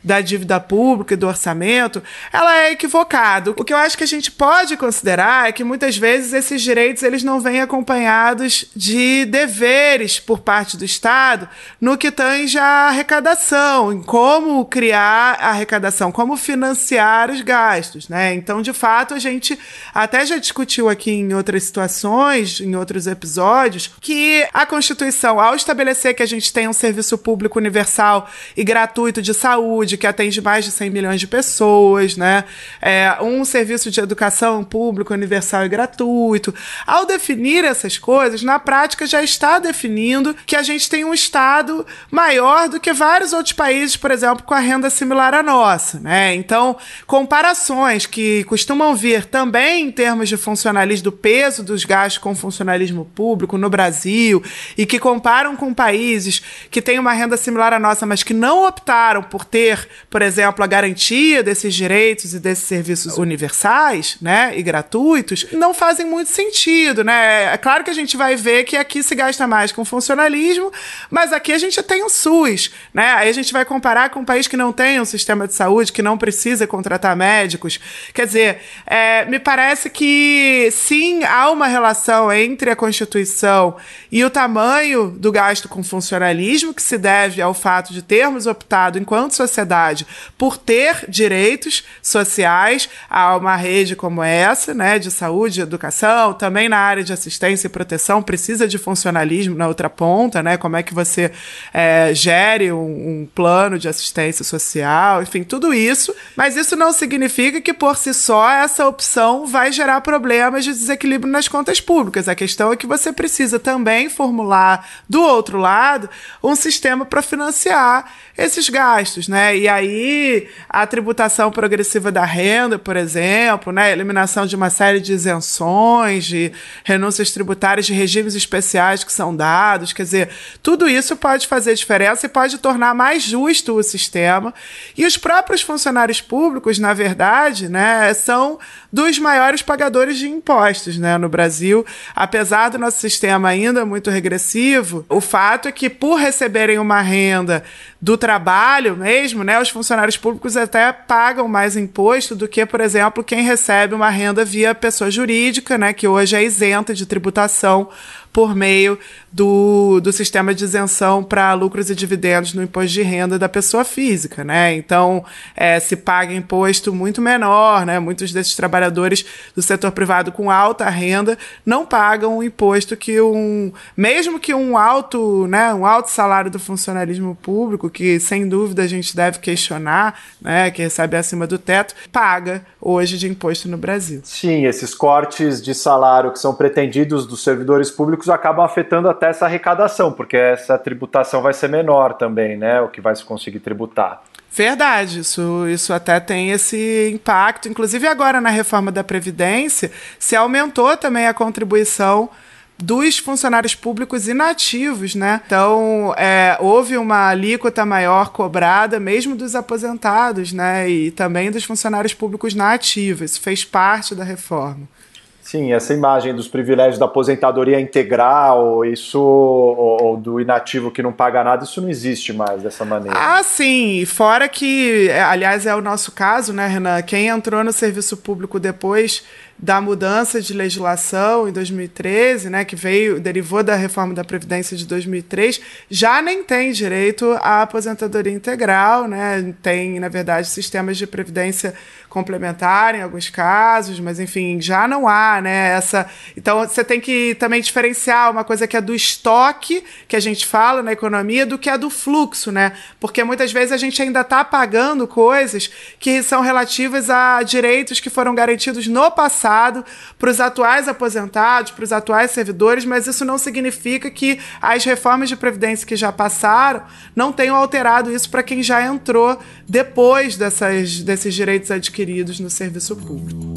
da dívida pública e do orçamento, ela é equivocada. O que eu acho que a gente pode considerar é que muitas vezes esses direitos eles não vêm acompanhados de deveres por parte do Estado no que tange a arrecadação, em como criar a arrecadação, como financiar os gastos, né? Então, de fato, a gente até já discutiu aqui em outras situações, em outros episódios, que a Constituição, ao estabelecer que a gente tem um serviço público universal e gratuito de saúde, que atende mais de cem milhões de pessoas, né? É, um serviço de educação público universal e gratuito. Ao definir essas coisas, na prática já está definindo que a gente tem um Estado maior do que vários outros países, por exemplo, com a renda similar à nossa, né? Então, comparações que costumam vir também em termos de funcionalismo, do peso dos gastos com funcionalismo público no Brasil, e que comparam com países que têm uma renda similar à nossa, mas que não optaram por ter, por exemplo, a garantia desses direitos e desses serviços universais, né, e gratuitos, não fazem muito sentido, né? É claro que a gente vai ver que aqui se gasta mais com funcionalismo, mas aqui a gente tem o SUS, né? Aí a gente vai comparar com um país que não tem um sistema de saúde, que não precisa contratar médicos. Quer dizer, é, me parece que sim, há uma relação entre a Constituição e o tamanho do gasto com funcionalismo, que se deve ao fato de termos optado, enquanto sociedade, por ter direitos sociais a uma rede como essa, né, de saúde e educação. Também na área de assistência e proteção precisa de funcionalismo na outra ponta, né? Como é que você é, gere um, um plano de assistência social, enfim, tudo isso. Mas isso não significa que, por si só, essa opção vai gerar problemas de desequilíbrio nas contas públicas. A questão é que você precisa também formular, do outro lado, um sistema para financiar esses gastos, né? E aí a tributação progressiva da renda, por exemplo, né? Eliminação de uma série de isenções, de renúncias tributárias, de regimes especiais que são dados, quer dizer, tudo isso pode fazer diferença e pode tornar mais justo o sistema. E os próprios funcionários públicos, na verdade, né, são dos maiores pagadores de impostos, né, no Brasil. Apesar do nosso sistema ainda muito regressivo, o fato é que, por receberem uma renda do trabalho mesmo, né, os funcionários públicos até pagam mais imposto do que, por exemplo, quem recebe uma renda via pessoa jurídica, né, que hoje é isenta de tributação por meio do, do sistema de isenção para lucros e dividendos no imposto de renda da pessoa física, né? Então, é, se paga imposto muito menor, né? Muitos desses trabalhadores do setor privado com alta renda não pagam o imposto que um... Mesmo que um alto, né, um alto salário do funcionalismo público, que sem dúvida a gente deve questionar, né, que recebe acima do teto, paga hoje de imposto no Brasil. Sim, esses cortes de salário que são pretendidos dos servidores públicos acabam afetando até essa arrecadação, porque essa tributação vai ser menor também, né, o que vai se conseguir tributar. Verdade, isso, isso até tem esse impacto. Inclusive agora na reforma da Previdência se aumentou também a contribuição dos funcionários públicos inativos, né? Então, é, houve uma alíquota maior cobrada mesmo dos aposentados, né? E também dos funcionários públicos na ativa. Isso fez parte da reforma. Sim, essa imagem dos privilégios da aposentadoria integral, isso, ou, ou do inativo que não paga nada, isso não existe mais dessa maneira. Ah, sim, fora que, aliás, é o nosso caso, né, Renan? Quem entrou no serviço público depois da mudança de legislação em dois mil e treze, né, que veio, derivou da reforma da Previdência de dois mil e três, já nem tem direito à aposentadoria integral, né? Tem, na verdade, sistemas de previdência complementar em alguns casos, mas, enfim, já não há, né, essa... Então, você tem que também diferenciar uma coisa que é do estoque, que a gente fala na economia, do que é do fluxo, né? Porque muitas vezes a gente ainda está pagando coisas que são relativas a direitos que foram garantidos no passado para os atuais aposentados, para os atuais servidores, mas isso não significa que as reformas de previdência que já passaram não tenham alterado isso para quem já entrou depois dessas, desses direitos adquiridos no serviço público.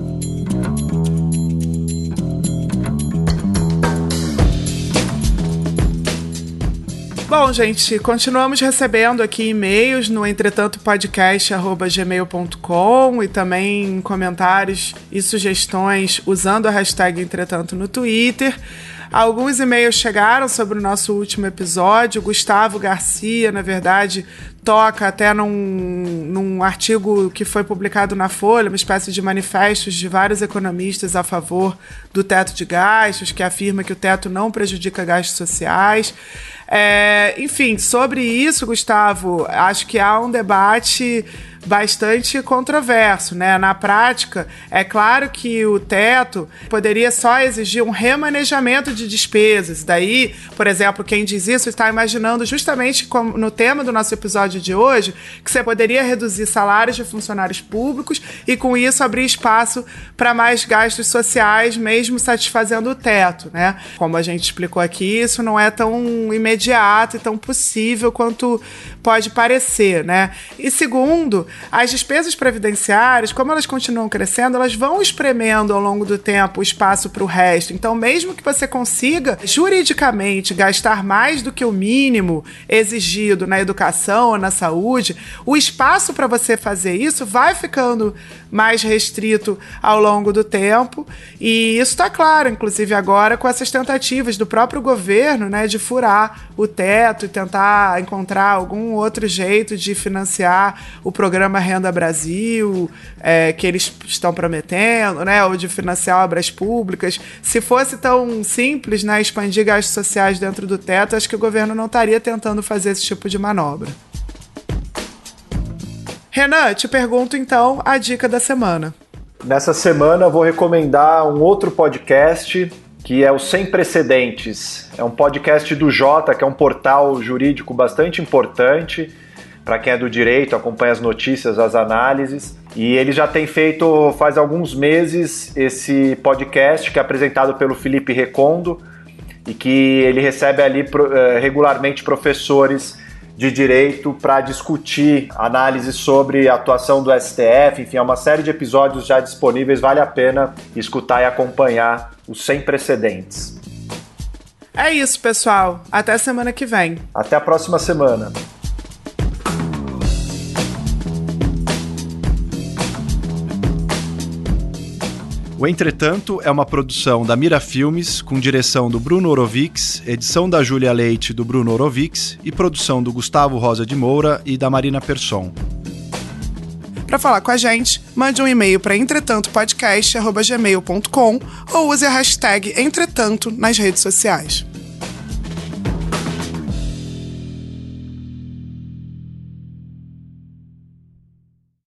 Bom, gente, continuamos recebendo aqui e-mails no entretanto podcast arroba gmail ponto com e também comentários e sugestões usando a hashtag entretanto no Twitter. Alguns e-mails chegaram sobre o nosso último episódio. O Gustavo Garcia, na verdade, toca até num, num artigo que foi publicado na Folha, uma espécie de manifestos de vários economistas a favor do teto de gastos, que afirma que o teto não prejudica gastos sociais. É, enfim, sobre isso, Gustavo, acho que há um debate bastante controverso, né? Na prática, é claro que o teto poderia só exigir um remanejamento de despesas. Daí, por exemplo, quem diz isso está imaginando justamente como no tema do nosso episódio de hoje, que você poderia reduzir salários de funcionários públicos e com isso abrir espaço para mais gastos sociais, mesmo satisfazendo o teto, né? Como a gente explicou aqui, isso não é tão imediato e tão possível quanto pode parecer, né? E segundo, as despesas previdenciárias, como elas continuam crescendo, elas vão espremendo ao longo do tempo o espaço para o resto. Então, mesmo que você consiga juridicamente gastar mais do que o mínimo exigido na educação ou na saúde, o espaço para você fazer isso vai ficando mais restrito ao longo do tempo. E isso está claro, inclusive agora com essas tentativas do próprio governo, né, de furar o teto e tentar encontrar algum outro jeito de financiar o programa Renda Brasil, é, que eles estão prometendo, né, ou de financiar obras públicas. Se fosse tão simples, né, expandir gastos sociais dentro do teto, acho que o governo não estaria tentando fazer esse tipo de manobra. Renan, te pergunto então a dica da semana. Nessa semana eu vou recomendar um outro podcast que é o Sem Precedentes. É um podcast do Jota, que é um portal jurídico bastante importante para quem é do direito, acompanha as notícias, as análises. E ele já tem feito, faz alguns meses, esse podcast que é apresentado pelo Felipe Recondo e que ele recebe ali regularmente professores de direito para discutir análise sobre a atuação do S T F. Enfim, é uma série de episódios já disponíveis, vale a pena escutar e acompanhar o Sem Precedentes. É isso, pessoal. Até semana que vem. Até a próxima semana. O Entretanto é uma produção da Mira Filmes, com direção do Bruno Orovics, edição da Júlia Leite do Bruno Orovics e produção do Gustavo Rosa de Moura e da Marina Persson. Para falar com a gente, mande um e-mail para entretantopodcast arroba gmail ponto com ou use a hashtag Entretanto nas redes sociais.